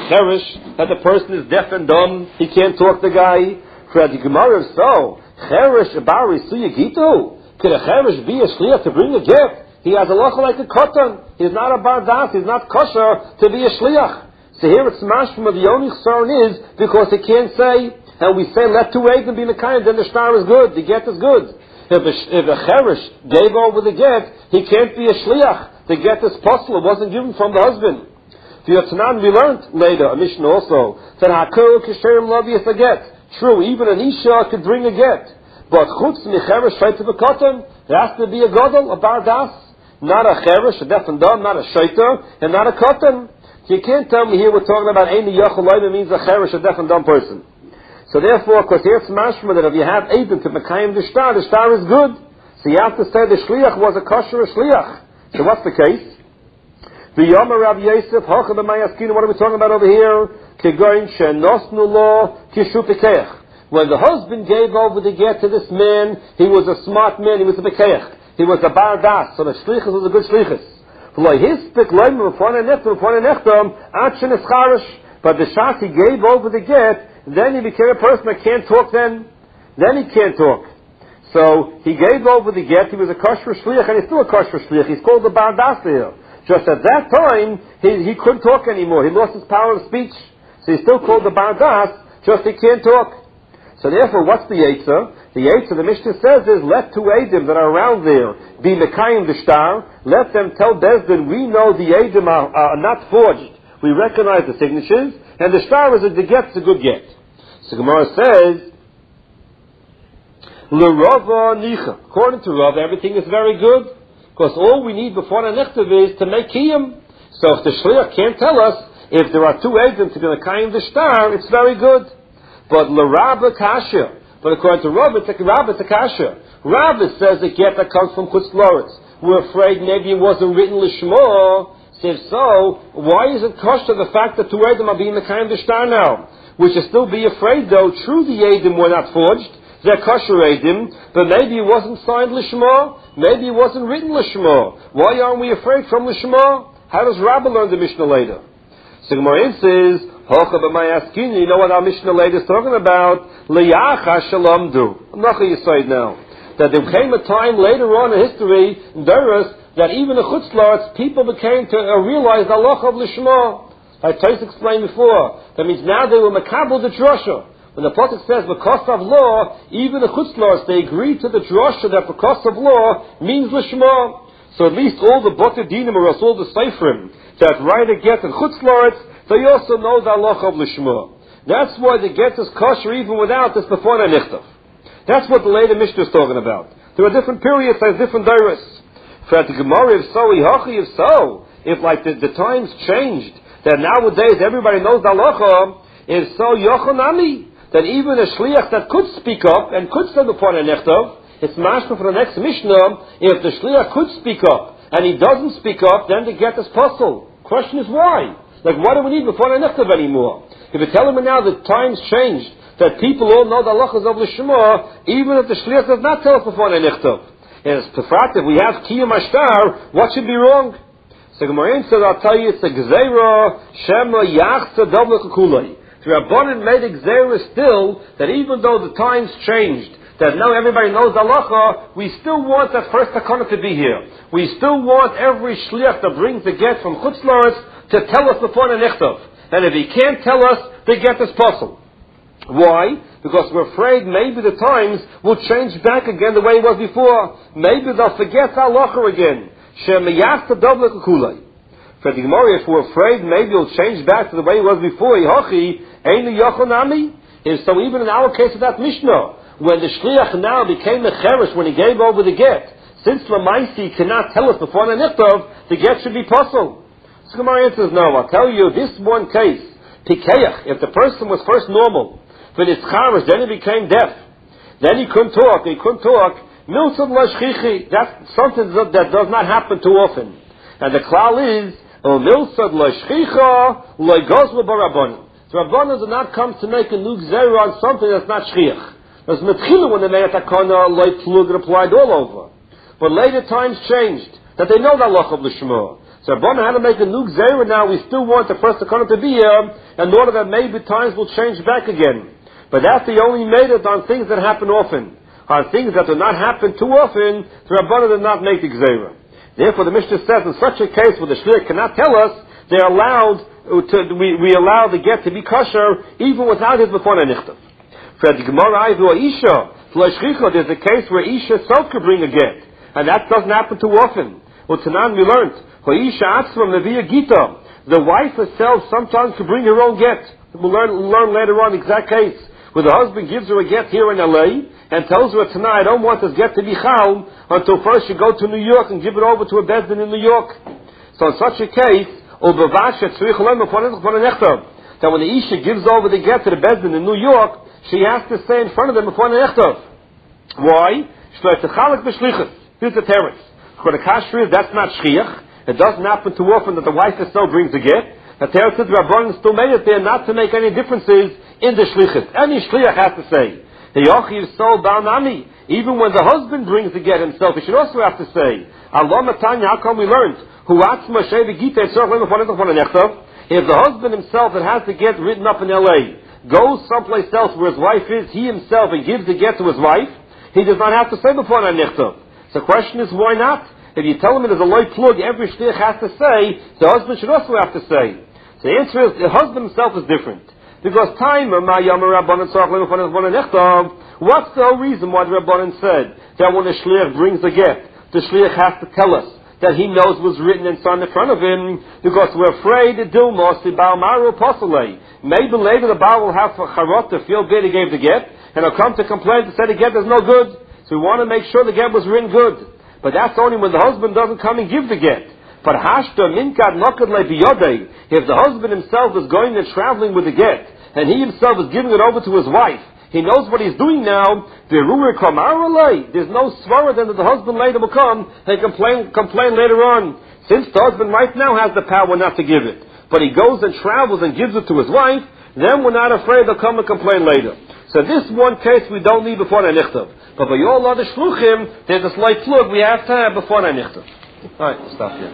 cherish, that the person is deaf and dumb, he can't talk to the guy. For the Gemara, so, cherish bari suyagitu. Could a cherish be a shliach to bring a gift? He has a locha like a katan. He's not a bardas. He's not kosher to be a shliach. So here it's mashma. The only concern is because he can't say, and we say let two aids be mekayim, then the star is good. The get is good. If a cherish gave over the get, he can't be a shliach. The get is possible. It wasn't given from the husband. The Yotanan we learned later, a mission also, that hakol kisherim lavius a get. True, even an isha could bring a get. But chutz micherish shayt of a katan, there has to be a gadol, a bardas. Not a cherish, a deaf and dumb, not a shaita, and not a katan. You can't tell me here we're talking about Eini Yachol Loiva means a cherish, a deaf and dumb person. So therefore, because here's mashma that if you have Eidim to Mekayim the star is good. So you have to say the shliach was a kosher shliach. So what's the case? The Yomer Rav Yosef, Hocha b'Mayaskinu, what are we talking about over here? Kegoin shenosnu lo kishu pekeach. When the husband gave over the get to this man, he was a smart man, he was a pekeach. He was a bardas, so the shlichus was a good shlichus. But the shas he gave over the get, then he became a person that can't talk then. Then he can't talk. So he gave over the get, he was a kosher shliach, and he's still a kosher shliach. He's called the bardas here. Just at that time, he couldn't talk anymore. He lost his power of speech. So he's still called the bardas, just he can't talk. So therefore, what's the Yetzer? The Yetzer, the Mishnah says, is let two Eidim that are around there be Mekayim the star. Let them tell Bezdin, we know the Eidim are not forged. We recognize the signatures, and the star is a get, a good get. So Gemara says, L'Rava Nicha. According to Rav, everything is very good, because all we need before the Nechtav is to make Kiyum. So if the Shliach can't tell us, if there are two Eidim to be Mekayim the star, it's very good. But l'Rabba kasha. But according to Rabba, it's a kasha. Rabba says the get that comes from Chutz Loretz. We're afraid maybe it wasn't written l'shmo. So if so, why is it kosher the fact that two Eidim are being the kind of star now? We should still be afraid though. True, the Eidim were not forged. They're kosher Eidim. But maybe it wasn't signed l'shmo. Maybe it wasn't written l'shmo. Why aren't we afraid from l'shmo? How does Rabba learn the Mishnah later? So Gemara says, you know what our Mishnah later is talking about? Liyacha shalom du. I'm not going to say now. That there came a time later on in history, in Doros, that even the Chutz Loretz, people became to realize the halacha of Lishma. I tried to explain before. That means now they were makabel the drasha. When the Pasuk says because of law, even the Chutz Loretz, they agreed to the drasha that because of law means Lishma. So at least all the Botei Dinim or all the Seifrim that write a get in Chutz Loretz, they also know the halacha of Lishma. That's why the get is kosher even without this before the Nichtav. That's what the later Mishnah is talking about. There are different periods, there's different dairas. For the Gemara, if so, if like the times changed, that nowadays everybody knows the halacha, if so, Yochonami, that even a shliach that could speak up and could say before the Nichtav, it's mashma for the next Mishnah, if the shliach could speak up and he doesn't speak up, then the get is possible. Question is why? Like, what do we need before the Nechtav anymore? If you tell me now that times changed, that people all know the halachas of Lishma, even if the Shliach does not tell us before the Nechtav. And it's Pefrat, if we have Kiyum Ashtar, what should be wrong? So Gemara says, I'll tell you, it's a Gzeira, Shema, Yachza, Dovle, Kukulai. The Rabbanan made a Gzeira still, that even though the times changed, that now everybody knows the halacha, we still want that first takana to be here. We still want every Shliach that brings the get from Chutz Loretz to tell us before the Nechtav. And if he can't tell us, the get is possible. Why? Because we're afraid maybe the times will change back again the way it was before. Maybe they'll forget the halacha again. Shemiyasta dovle kukulai. For the Gemara, if we're afraid maybe it'll change back to the way it was before, Yehochi, Einu Yochonami. And so even in our case of that Mishnah, when the Shliach now became a Cheresh when he gave over the get, since Lamaisi cannot tell us before the Nechtav, the get should be possible. So Gemara answers, no, I'll tell you, this one case, Pikeach, if the person was first normal, but it's Charesh, then he became deaf, then he couldn't talk, Milsad Lashchichi, that's something that does not happen too often. And the klal is, Milsad Lashchicha, Loigozla Barabbanim. The Rabbanim do not come to make a new Gzeira on something that's not Shchiach. There's Metchila when they made a takana, Loit Plug, it applied all over. But later times changed, that they know the halacha of Lishma. So Rabbanan had to make a new gzeira now. We still want the first Takana to be here in order that maybe times will change back again. But that's the only made it on things that happen often. On things that do not happen too often, the Rabbanan did not make the gzeira. Therefore the Mishnah says in such a case where the shliach cannot tell us, they're allowed we allow the get to be kosher even without his before nichtav. For the Gemara or Isha, there's a case where Isha herself could bring a get. And that doesn't happen too often. Well, Tanan we learned, the wife herself sometimes could bring her own get. We'll learn later on the exact case where the husband gives her a get here in LA and tells her tonight, I don't want this get to be chal until first you go to New York and give it over to a bezdin in New York. So in such a case, that when the Isha gives over the get to the bezdin in New York, she has to stay in front of them before the nechtav. Why? Here's the teretz. For the kasher is that's not shchiach. It doesn't happen too often that the wife herself brings a get. The teretz says Rabbanan still made it there not to make any differences in the shlichus. Any shliach has to say, the yochi is so banami. Even when the husband brings the get himself, he should also have to say, Allah matanya. How come we learned? If the husband himself that has the get written up in LA goes someplace else where his wife is, he himself, and gives the get to his wife, he does not have to say before nechtav. So the question is, why not? If you tell him it is a loy plug, every shliach has to say, the husband should also have to say. So the answer is, the husband himself is different. Because what's the whole reason why the Rabbanan said that when the shliach brings the get, the shliach has to tell us that he knows was written and signed in front of him, because we're afraid that Dilmos, the Baal Maru Apostle, maybe later the Baal will have a charot to feel bad he gave the get, and he'll come to complain to say the get is no good. So we want to make sure the get was written good. But that's only when the husband doesn't come and give the get. But hashta minkad nokad le biyodei, if the husband himself is going and traveling with the get, and he himself is giving it over to his wife, he knows what he's doing now. There's no svara then that the husband later will come and complain later on. Since the husband right now has the power not to give it, but he goes and travels and gives it to his wife, then we're not afraid they'll come and complain later. So this one case we don't need before the nichtav. But by all other shluchim, there's a slight plug we have to have before the nichtav. All right, stop here.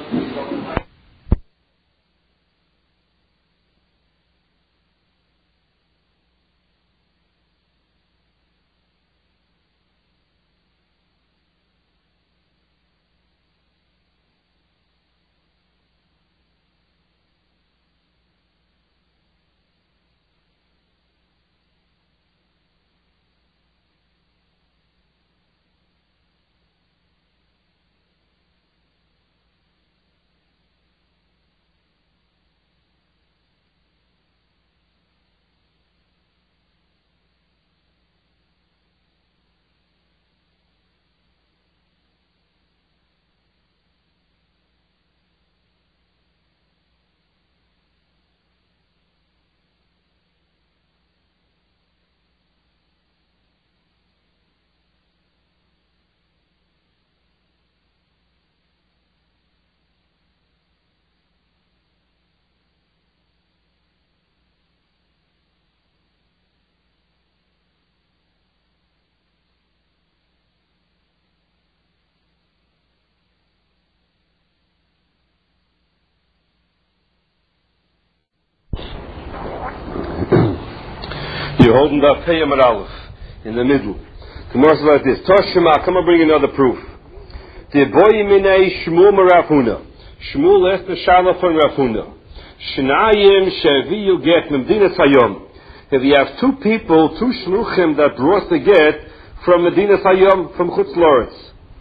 You're holding the Peyam and Aleph in the middle. Tomorrow says like this. Toshima, come and bring another proof. The boy minei Shmuel Marafuna. Shmuel asked the Shala from Rafuna. Shnayim sheviyu get Medina Sayom. If you have two people, two shluchim that brought the get from Medina Sayom, from Chutz Loretz.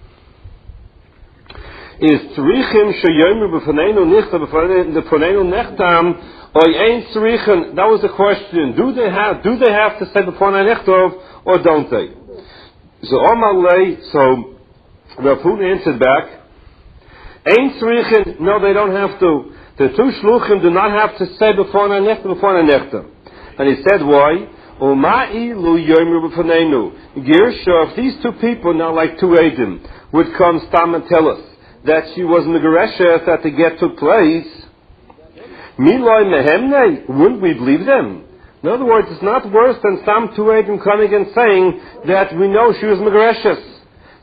Is tzrichim sheyomu b'faneinu nichta b'faneinu nechtam. That was the question. Do they have to say before Nechtav or don't they? So Omalei, so Rafun answered back, Ein Tzrichin, no, they don't have to. The two shluchim do not have to say before Nechtav. And he said, why? Umai lu yomer b'faneinu. Girsha, if these two people, now like two Eidim, would come stam and tell us that she was Megareshes, that the get took place, Miloi mehemne, wouldn't we believe them? In other words, it's not worse than some two Eidim coming and saying that we know she was Megareshes.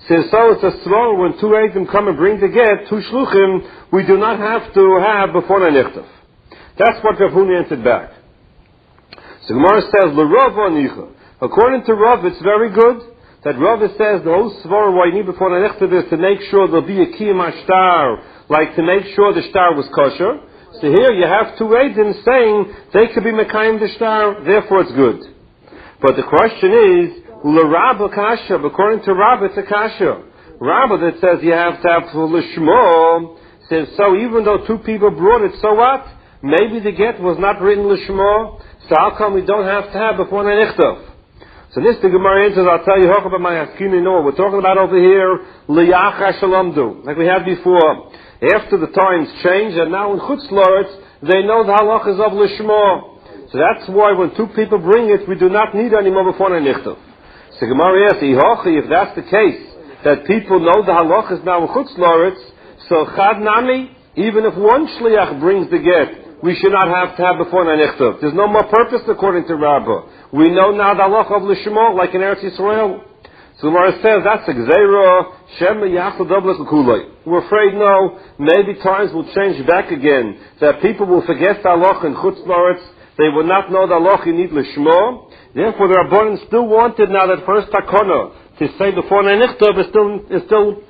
Since so it's a svara when two Eidim come and bring the get, two shluchim, we do not have to have before a nichtav. That's what Rav Huna answered back. So Gemara says, L'Rav Anicha. According to Rav, it's very good that Rav says the whole svara why you need before a nichtav is to make sure there'll be a kiyum ashtar, like to make sure the shtar was kosher. So here you have two Eidim saying they could be mekayim the shtar, therefore it's good. But the question is, L'Rabba kasha, according to Rabba it's a kasha. Rabba that says you have to have l'shmo, says so even though two people brought it, so what? Maybe the get was not written l'shmo, so how come we don't have to have before a nichtav? So this the Gemara answers, I'll tell you how about my Haskini Noah. We're talking about over here, Liyacha Shalamdu, like we had before. After the times changed, and now in Chutz La'aretz, they know the halachas of Lishmo. So that's why when two people bring it, we do not need anymore before a nichtav. So Gemara asks, if that's the case, that people know the halachas now in Chutz La'aretz, so Chad Nami, even if one Shliach brings the get, we should not have to have before a nichtav. There's no more purpose according to Rabbah. We know now the halacha of Lishmo, like in Eretz Yisrael. So the Gemara says that's a gzeira shema yachal doblas l'kulei. We're afraid no, maybe times will change back again. That people will forget the halacha in Chutz La'aretz. They will not know the halacha you need Lishmo. Therefore, the Rabbanan still wanted now that first takana to say before a nichtav is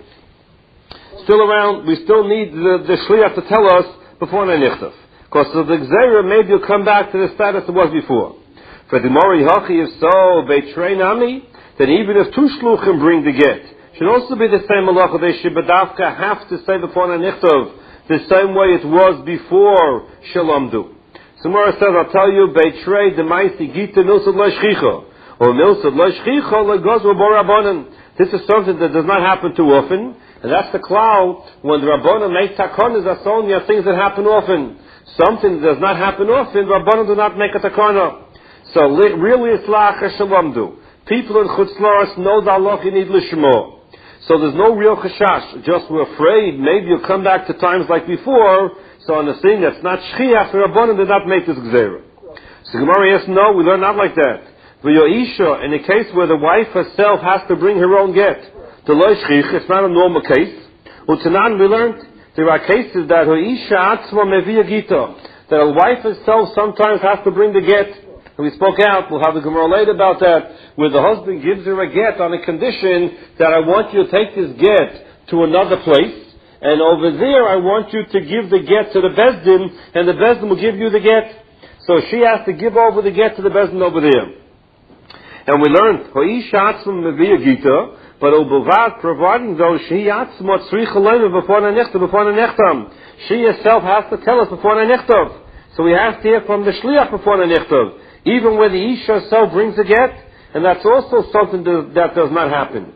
still around. We still need the shliach to tell us before a nichtav. Because of the gzeira, maybe you'll come back to the status it was before. For the Mori Hachi, if so, Beitrein Ami, then even if two shluchim bring the get, should also be the same halacha. They should bedavka have to say before a nichtav the same way it was before Shalamdu. So Mora says, I'll tell you, Beitrei the Maisi Gita Milsad Lashchicha, or Milsad Lashchicha Legos Rabbanan. This is something that does not happen too often, and that's the cloud when the Rabbanan make takonas. That's only things that happen often. Something that does not happen often, Rabbanan do not make a takana. So really it's la'achar shalamdu. People in Chutz La'aretz know the halacha you need lishmo. So there's no real chashash. Just we're afraid maybe you'll come back to times like before. So on the thing that's not shchiach, the Rabbanan did not make this gzeira. So Gemara asks, no, we learn not like that. V'yoisha, in a case where the wife herself has to bring her own get, the lo shchich, it's not a normal case. Utanan, we learned there are cases that hoisha atzma mevia gita, that a wife herself sometimes has to bring the get. And we spoke out, we'll have the Gemara later about that, where the husband gives her a get on a condition that I want you to take this get to another place, and over there I want you to give the get to the Bezdin, and the Bezdin will give you the get. So she has to give over the get to the Bezdin over there. And we learned, hoisha atzma mevia gita, but Ubavad, providing though she yatzmot tzricha leima before a nechtam. She herself has to tell us before a nechtav. So we have to hear from the shliach before a nechtav. Even where the isha herself brings a get, and that's also something that does not happen.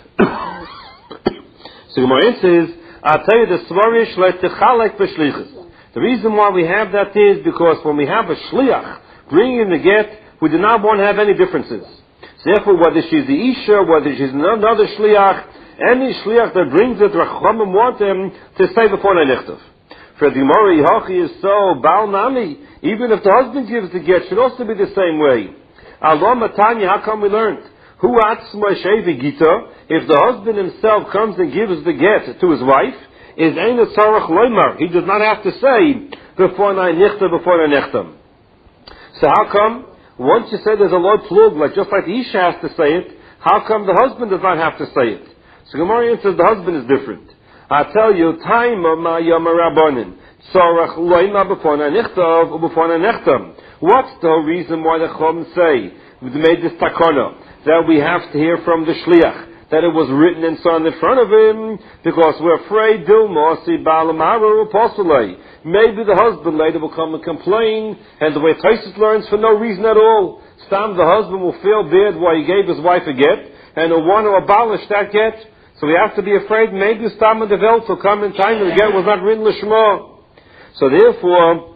So Gemara says, I'll tell you the svarish le'tichalek b'shlichus. The reason why we have that is because when we have a shliach bringing the get, we do not want to have any differences. Therefore, whether she's the Isha, whether she's another Shliach, any Shliach that brings it, Rachamim want him to say before a nichtav. For the Mori Hachi is so, Baal Nami, even if the husband gives the get, should also be the same way. Allah Matanya, how come we learned? Hu atzma shevi gita, if the husband himself comes and gives the get to his wife, is ein tzarach loymar. He does not have to say before a nichtav. So how come? Once you say there's a low plug, just like the Isha has to say it, how come the husband does not have to say it? So Gemara says the husband is different. I tell you, time of my yama rabbanin, tzarach loima b'fona nichtav u'b'fona nechtam. What's the reason why the Chum say we made this takana that we have to hear from the shliach that it was written and signed in front of him? Because we're afraid dilmosi balamaru u'posulei. Maybe the husband later will come and complain, and the way Taisus learns for no reason at all. Stam, the husband will feel bad why he gave his wife a get, and he'll want to abolish that get. So we have to be afraid maybe Stam and the Welt will come in time and the get was not written l'shma. So therefore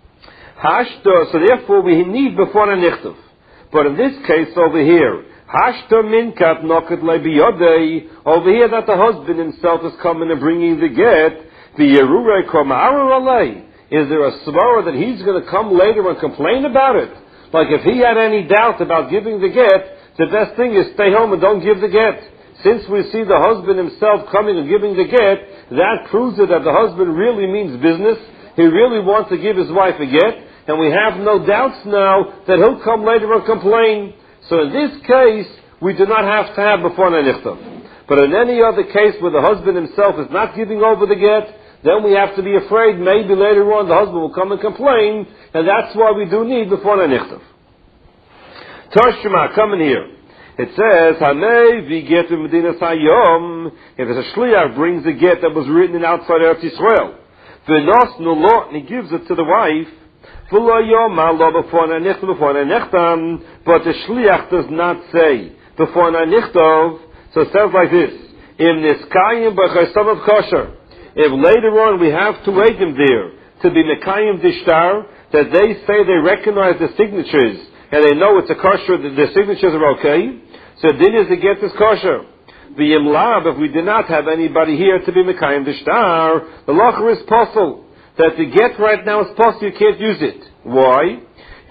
we need before a nichtav. But in this case over here, hashta minkat nokat lebiyodei, over here that the husband himself is coming and bringing the get, the Yerurei Komaru Alei. Is there a svara that he's going to come later and complain about it? Like if he had any doubt about giving the get, the best thing is stay home and don't give the get. since we see the husband himself coming and giving the get, that proves it that the husband really means business. He really wants to give his wife a get, and we have no doubts now that he'll come later and complain. So in this case, we do not have to have before Nichtav. But in any other case where the husband himself is not giving over the get, then we have to be afraid maybe later on the husband will come and complain, and that's why we do need before Nichtav. Tashma, come in here. It says, Hanei v'get v'medinas hayom, if a shliach brings a get that was written in outside Eretz Yisrael, v'nos nulo, and he gives it to the wife, v'lo yom lo before Nichtav, but the shliach does not say before Nichtav, so it says like this, Im niskayim b'chaysav of kosher, if later on we have to wait him there to be mekayim dishtar, that they say they recognize the signatures and they know it's a kosher, that the signatures are okay, so din is the get is kosher. The imlab, if we do not have anybody here to be mekayim dishtar, the locher is possible. That the get right now is possible, you can't use it. Why?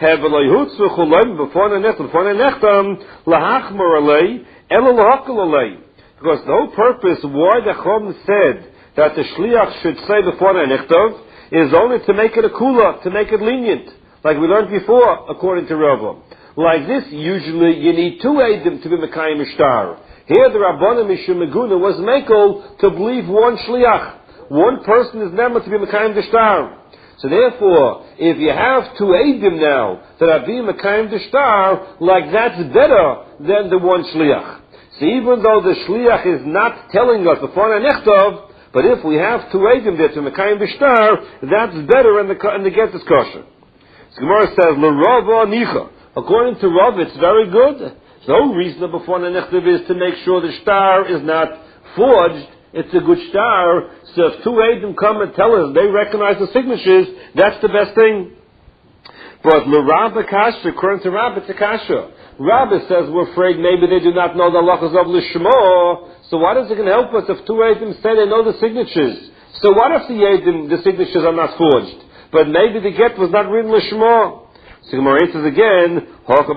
Because the whole purpose why the Chum said that the shliach should say before Nichtav is only to make it a kula, to make it lenient, like we learned before, according to Rava. Like this, usually you need two eidim to be mekayim ishtar. Here the Rabbanim Mishum Meguna was mekel to believe one shliach. One person is never to be mekayim ishtar. So therefore, if you have two eidim now that are being mekayim ishtar, like that's better than the one shliach. So even though the shliach is not telling us before Nichtav, but if we have two eidim there to mekayim ishtar, that's better and the get is kosher. So Gemara says, L'Rava nicha. According to Rav, it's very good. No reason before the Nichtav is to make sure the star is not forged. It's a good star. So if two Eidim come and tell us they recognize the signatures, that's the best thing. But L'Rabba Kasha, according to Rabba, it's a Kasha. Rabba says we're afraid maybe they do not know the halachas of Lishmo. So what is it going to help us if two Eidim say they know the signatures? So what if the signatures are not forged? But maybe the get was not written Lishmo. So Gemara says again, we're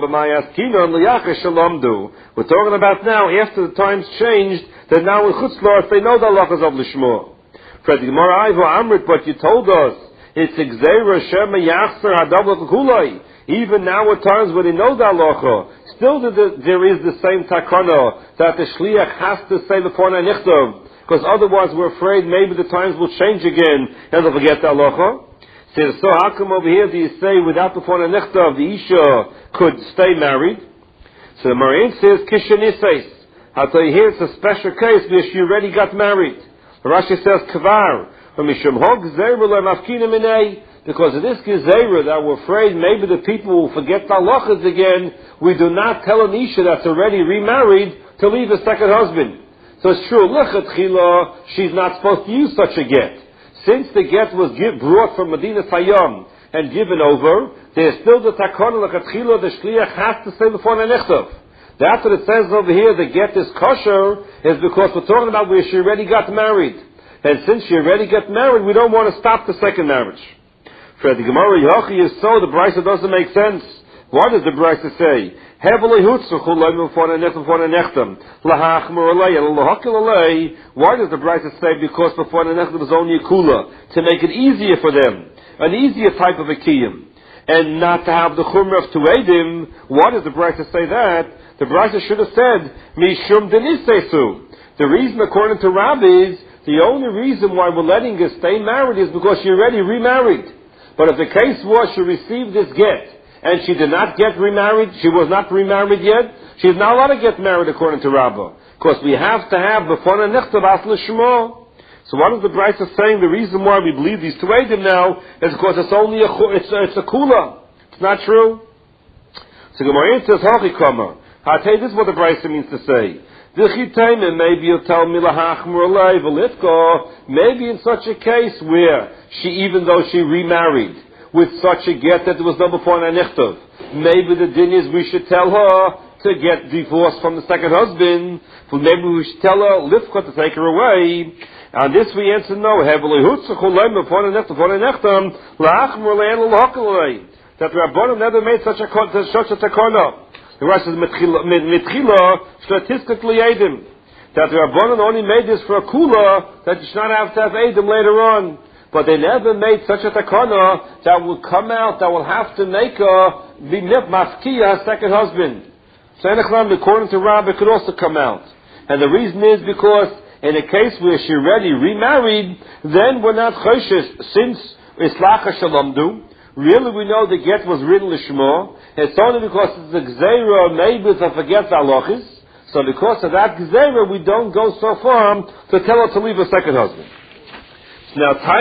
talking about now, after the times changed, that now in Chutzlar, they know the halachas of Lishmo. Fred Gemara Ivo Amrit, but you told us, it's Exera Shema Yachzer Hadav Kulai. Even now at times when they know the halacha, still there is the same takana that the Shliach has to say before Nichtav, because otherwise we're afraid maybe the times will change again and they'll forget the halacha. Says, so how come over here do you say without before Nichtav the Isha could stay married? So the Marin says, Kishanises. I'll tell you here it's a special case because she already got married. Rashi says, Kvar. Because of this Gezerah that we're afraid maybe the people will forget the halachas again, we do not tell an Isha that's already remarried to leave a second husband. So it's true, Lechatchila, she's not supposed to use such a get. Since the get was brought from Medina Sayyam and given over, there's still the takana l'chatchila, the shliach has to say before Nichtav. That's what it says over here, the get is kosher, is because we're talking about where she already got married. And since she already got married, we don't want to stop the second marriage. For the Gemara Yochi is so, the Brisa doesn't make sense. What does the Brisa say? Why does the Brisa say because before the Nechtam was only a kula, to make it easier for them, an easier type of a kiyum, and not to have the chumrah of tuedim? Why does the Brisa say that? The Brisa should have said, Mishum denisesu. The reason, according to Rabbi, is the only reason why we're letting her stay married is because she already remarried. But if the case was she received this get, and she did not get remarried, she was not remarried yet, she's not allowed to get married according to Rabbah. Because we have to have before Nichtav as l'shmo. So what is the Brisa saying? The reason why we believe these two Eidim now is because it's only it's a kula. It's not true. So Gemara says, Hachikama. I'll tell you, this is what the Brisa means to say. Maybe you'll tell me maybe in such a case where she, even though she remarried, with such a get that there was no before Nichtav, maybe the din is we should tell her to get divorced from the second husband. Maybe we should tell her Lifka to take her away. And this we answer no. That the Rabbanim never made such a takana. The rest is mitchila statistically edim. that the Rabbanan only made this for a kula, that you should not have to have Eidim later on. But they never made such a takana that will come out, that will have to make her be mafkiya, her second husband. So according to Rab, it could also come out. And the reason is because in a case where she already remarried, then we're not choshes, since Islacha Shalomdu. Really, we know the get was written Lishma. It's only because it's a Gzeira, maybe to forget the halachis. So because of that Gzeira, we don't go so far to tell her to leave her second husband. Now,